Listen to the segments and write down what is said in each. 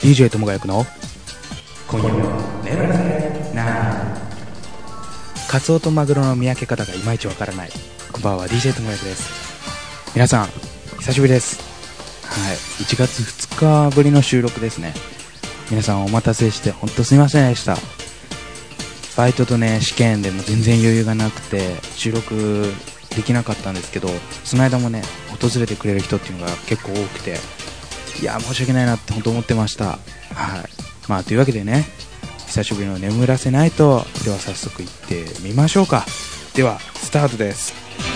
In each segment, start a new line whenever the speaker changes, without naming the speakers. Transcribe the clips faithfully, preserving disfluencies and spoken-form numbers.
ディージェー ともがやくの今夜も眠らせなカツオとマグロの見分け方がいまいちわからない。こんばんは、 ディージェー ともがやくです。皆さん久しぶりです。はい、いちがつふつかぶりの収録ですね。皆さんお待たせして本当すみませんでした。バイトとね試験でも全然余裕がなくて収録できなかったんですけど、その間もね訪れてくれる人っていうのが結構多くて、いや申し訳ないなって本当思ってました。はい、まあというわけでね、久しぶりの眠らせないと、では早速行ってみましょうか。ではスタートです。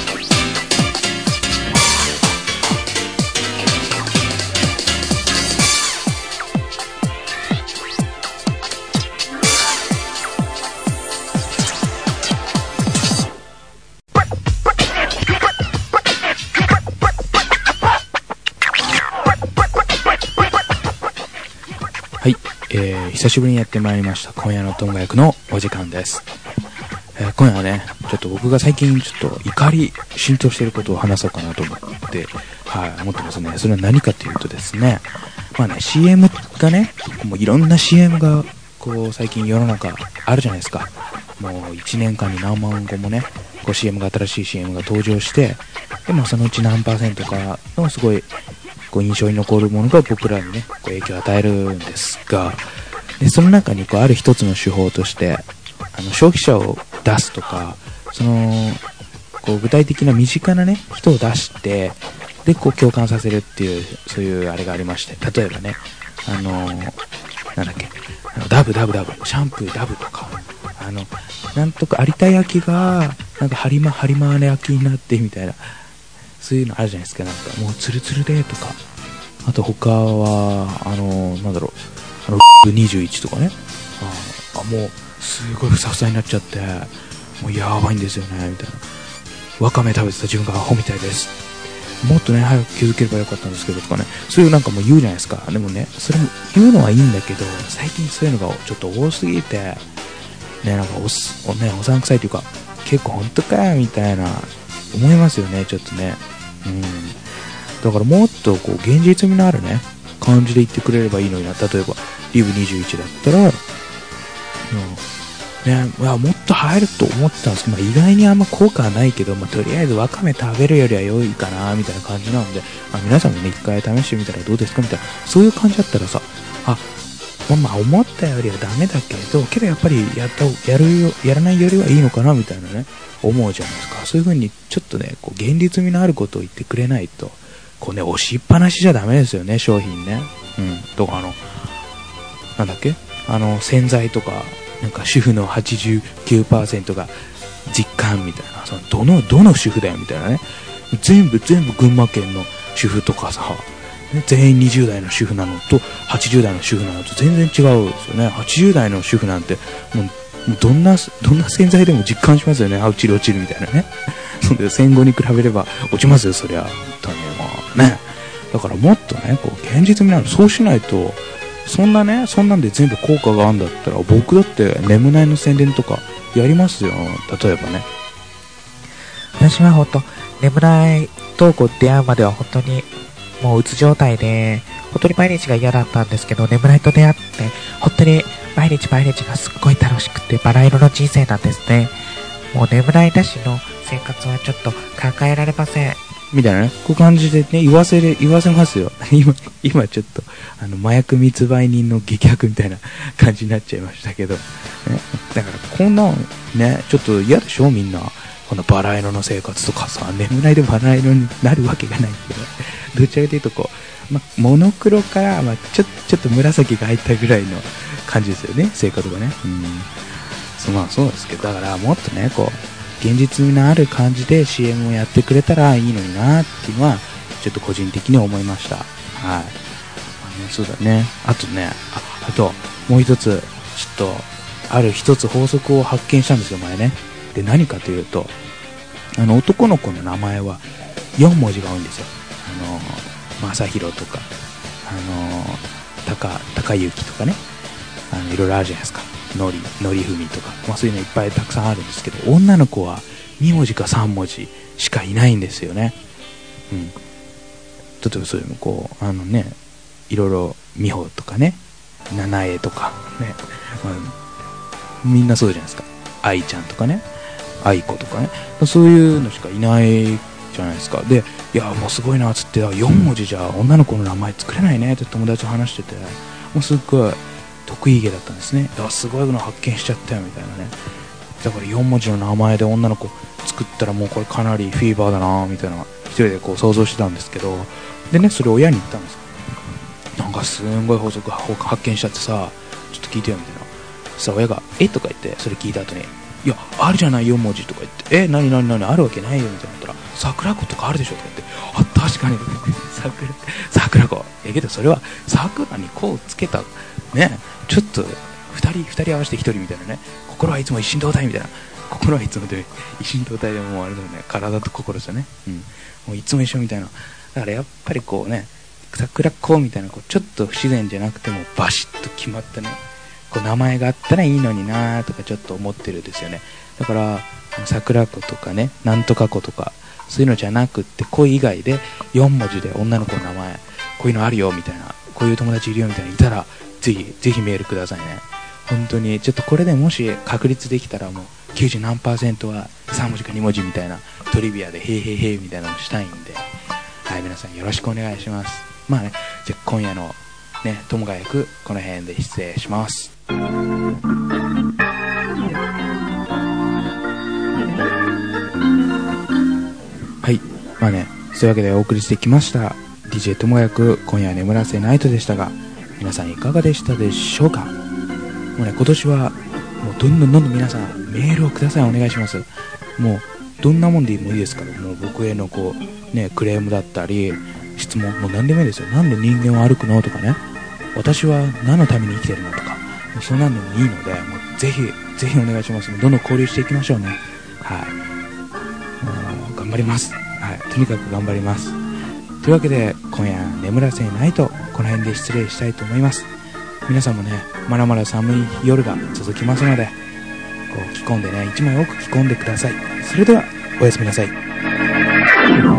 はい、えー、久しぶりにやってまいりました今夜のともがやくのお時間です。えー、今夜はねちょっと僕が最近ちょっと怒り浸透していることを話そうかなと思って、はい、思ってますね。それは何かというとですね、まあね シーエム がね、もういろんな シーエム がこう最近世の中あるじゃないですか。もういちねんかんに何万個もねこう シーエム が新しい シーエム が登場して、でもそのうち何パーセントかのすごいこう印象に残るものが僕らにねこう影響を与えるんですが、でその中にこうある一つの手法としてあの消費者を出すとか、そのこう具体的な身近なね人を出してでこう共感させるっていう、そういうあれがありまして、例えばねあのー、なんだっけあのダブダブダブシャンプーダブとか、あのなんとか有田焼がなんかハリマハリマーネ焼きになってみたいな、そういうのあるじゃないですか。なんかもうツルツルでとか、あと他はあのー、なんだろうあのにじゅういちとかね、ああもうすごいふさふさになっちゃってもうやばいんですよねみたいな、わかめ食べてた自分がアホみたいです、もっとね早く気づければよかったんですけどとかね、そういうなんかもう言うじゃないですか。でもねそれも言うのはいいんだけど、最近そういうのがちょっと多すぎてね、なんかおすおねおさんくさいというか結構本当かよみたいな思いますよね、ちょっとね。うん、だからもっとこう現実味のあるね感じで言ってくれればいいのにな。例えばリブにじゅういちだったら、うん、ね、いやもっと入ると思ったんですけど、まあ、意外にあんま効果はないけど、まあ、とりあえずわかめ食べるよりは良いかなみたいな感じなんで、まあ、皆さんもね一回試してみたらどうですかみたいな、そういう感じだったらさ、あ、まあ、まあ思ったよりはダメだけどけどやっぱりやったやるよやらないよりはいいのかなみたいなね思うじゃないですか。そういう風にちょっとねこう現実味のあることを言ってくれないと、こうね押しっぱなしじゃダメですよね、商品ね。うんとか、あのなんだっけあの洗剤とかなんか主婦の はちじゅうきゅうパーセント が実感みたいな、そのどのどの主婦だよみたいなね、全部全部群馬県の主婦とかさ、ね、全員にじゅう代の主婦なのとはちじゅう代の主婦なのと全然違うんですよね。はちじゅう代の主婦なんてもうもうどんなどんな洗剤でも実感しますよね。あ、落ちる落ちるみたいなね。そうで戦後に比べれば落ちますよ、そりゃ。だね、まあね。だからもっとねこう現実味なの、そうしないと、そんなねそんなんで全部効果があるんだったら僕だって眠ないの宣伝とかやりますよ。例えばね、
私は本当眠ない投稿出会うまでは本当にもううつ状態で本当に毎日が嫌だったんですけど、眠ないと出会って本当に毎日毎日がすっごい楽しくてバラ色の人生なんですね。もう眠ないなしの生活はちょっと考えられません
みたいなね、こういう感じでね言わせれ言わせますよ。今今ちょっとあの麻薬密売人の劇薬みたいな感じになっちゃいましたけど、ね、だからこんなんねちょっと嫌でしょみんな。このバラ色の生活とかさ、眠ないでバラ色になるわけがないんで、どちらかというとこう、ま、モノクロから、ま、ちょ, ちょっと紫が入ったぐらいの感じですよね、生活がね。うん、そうまあそうですけど、だからもっとねこう現実味のある感じで シーエム をやってくれたらいいのになっていうのはちょっと個人的に思いました。はい、あのそうだね。あとね あ, あともう一つちょっとある一つ法則を発見したんですよ前ね。で何かというと、あの男の子の名前はよん文字が多いんですよ。あの正宏とかあの高高幸とかね、あのいろいろあるじゃないですか。のりのりふみとか、まあ、そういうのいっぱいたくさんあるんですけど、女の子はに文字かさん文字しかいないんですよね。うん、例えばそういうのこうあのねいろいろ美穂とかね、 七重とかね、まあ、みんなそうじゃないですか。愛ちゃんとかね、愛子とかね、そういうのしかいないじゃないですか。で、いやもうすごいなっつって、よん文字じゃ女の子の名前作れないねって友達と話してて、もうすっごい得意げだったんですね。いやすごいの発見しちゃったよみたいなね。だからよん文字の名前で女の子作ったらもうこれかなりフィーバーだなみたいな一人でこう想像してたんですけど、でね、それ親に言ったんですよ。なんかすんごい法則発見しちゃってさ、ちょっと聞いてよみたいな。さあ親がえとか言って、それ聞いた後に、いやあるじゃないよん文字とか言って、え何何何あるわけないよみたいなったら、桜子とかあるでしょとか言って、あ確かに桜桜子えけどそれは桜にこうつけたね、ちょっと二人二人合わせて一人みたいなね、心はいつも一心同体みたいな、心はいつもで一心同体でもうあれだよね、体と心ですよね、うん、もういつも一緒みたいな。だからやっぱりこうね、桜子みたいなこうちょっと不自然じゃなくてもバシッと決まったね、こう名前があったらいいのになとかちょっと思ってるんですよね。だから桜子とかね、なんとか子とかそういうのじゃなくって、子以外でよん文字で女の子の名前こういうのあるよみたいな、こういう友達いるよみたいないたら、ぜひぜひメールくださいね。本当にちょっとこれでもし確率できたらもうきゅうじゅう何パーセントはさん文字かに文字みたいなトリビアでへいへいへいみたいなのをしたいんで、はい、皆さんよろしくお願いします。まあね、じゃあ今夜のね、友が役この辺で失礼します。はい、まあね、そういうわけでお送りしてきました ディージェー 友が役今夜は眠らせナイトでしたが、皆さんいかがでしたでしょうか。もうね、今年はもうどんどんどんどん皆さんメールをください、お願いします。もうどんなもんでもいいですから、もう僕へのこうね、クレームだったり質問、もう何でもいいですよ。なんで人間は歩くのとかね、私は何のために生きてるのとか、もうそんなんでもいいので、もうぜひぜひお願いします。どんどん交流していきましょうね。はい、もう頑張ります。はい、とにかく頑張ります。というわけで今夜眠らせないとこの辺で失礼したいと思います。皆さんもね、まだまだ寒い夜が続きますので、こう着込んでね、一枚多く着込んでください。それではおやすみなさい。